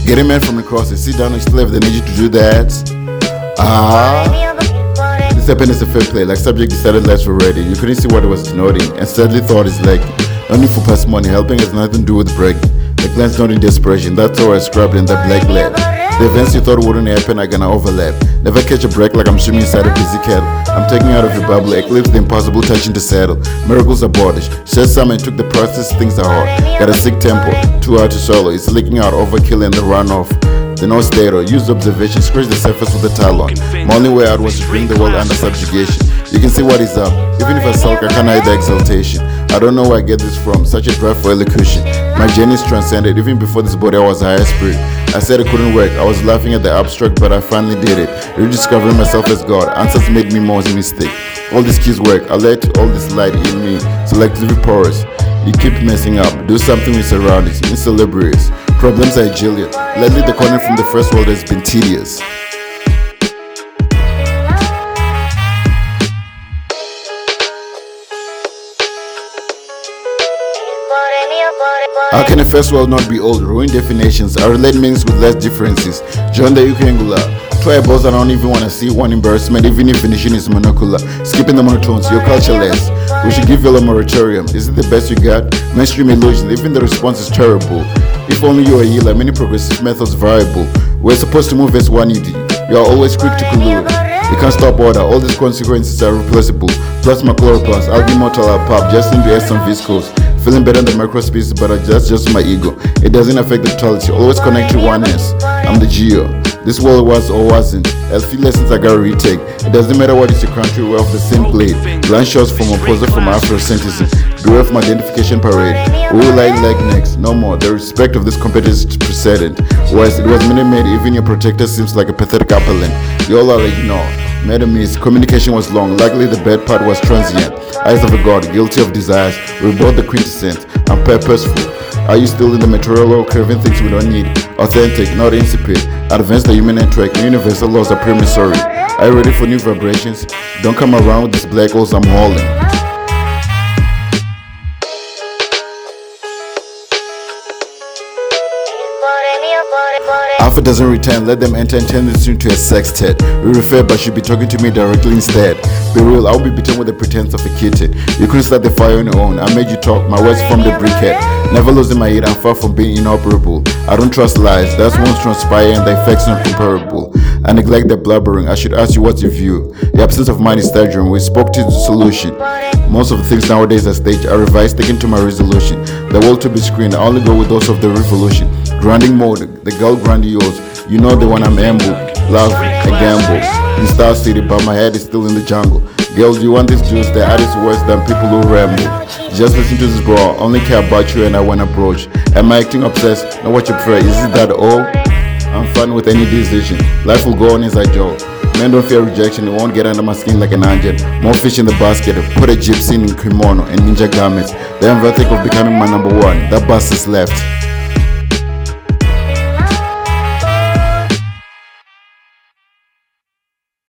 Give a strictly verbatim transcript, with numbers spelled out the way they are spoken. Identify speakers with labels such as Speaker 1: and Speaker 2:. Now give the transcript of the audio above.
Speaker 1: Get a man from the cross and sit down and still have the energy to do that. Ah. This happened as a fair play, like subject decided lives were ready. You couldn't see what it was denoting, and sadly thought it's like only for past money, helping has nothing to do with break. The glance not in desperation, that's how I scrubbed in the black lab. The events you thought wouldn't happen are gonna overlap. Never catch a break like I'm swimming inside a busy kettle. I'm taking out of your bubble, eclipse the impossible, touching the saddle. Miracles are boorish. Shed some and took the process, things are hard. Got a sick tempo, too hard to swallow. It's leaking out, overkill in the runoff. The no stereo, use observation, scratch the surface with the talon. My only way out was to bring the world under subjugation. You can see what is up, even if I sulk, I can't hide the exaltation. I don't know where I get this from, such a drive for elocution. My journey is transcended, even before this body I was a higher spirit. I said it couldn't work, I was laughing at the abstract, but I finally did it. Rediscovering myself as God, answers made me more a mistake. All these keys work, I let all this light in me, selectively porous. You keep messing up, do something with surroundings, insalubrious. Problems are agilian. Lately the corner from the first world has been tedious. How can a first world not be old? Ruined definitions. I relate meanings with less differences. Join the Eucangula. Try a boss I don't even want to see one embarrassment, even if finishing is monocular. Skipping the monotones, you're cultureless. We should give you a moratorium. Is it the best you got? Mainstream illusion, even the response is terrible. If only you are a healer, many progressive methods variable. We're supposed to move as one unity. You are always quick to collude. You can't stop order, all these consequences are replaceable. Plus my chloroplast, I'll be mortal, I'll pop, just need to add some viscose. Feeling better than microspecies, but that's just my ego. It doesn't affect the totality, always connect to oneness. I'm the geo. This world was or wasn't. A few lessons I gotta retake. It doesn't matter what is your country, we're off the same plate. Blind shots from opposite from Afrocentrism. Beware from identification parade. We will lie like next, no more. The respect of this competitors precedent. Whereas it was minute-made, even your protector seems like a pathetic appellant. You all are ignored. Made a miss, communication was long, likely the bad part was transient. Eyes of a god, guilty of desires. We brought the quintessence. I'm purposeful. Are you still in the material world, craving things we don't need? Authentic, not insipid. Advance the human intellect, universal laws are promissory. Are you ready for new vibrations? Don't come around with these black holes I'm hauling. Alpha doesn't return, let them enter and turn this into a sextet. We refer, but should be talking to me directly instead. Be real, I'll be beaten with the pretense of a kitten. You couldn't start the fire on your own, I made you talk, my words from the briquette. Never losing my head, I'm far from being inoperable. I don't trust lies, that's won't transpire and the effects not comparable. I neglect the blabbering, I should ask you what's your view. The absence of mind is staggering, we spoke to the solution. Most of the things nowadays are staged, I revise, sticking to my resolution. The world to be screened, I only go with those of the revolution. Grinding mode, the girl grandiose. You know the one I'm amble. Love, a gamble. In Star City, but my head is still in the jungle. Girl, do you want this juice? The ad is worse than people who ramble. Just listen to this bro, only care about you and I wanna broach. Am I acting obsessed? Know what you prefer, is it that all? I'm fine with any decision. Life will go on as I joke. Men don't fear rejection, it won't get under my skin like an angel. More fish in the basket, put a gypsy in kimono and ninja garments. Then I'm think of becoming my number one, that bus is left.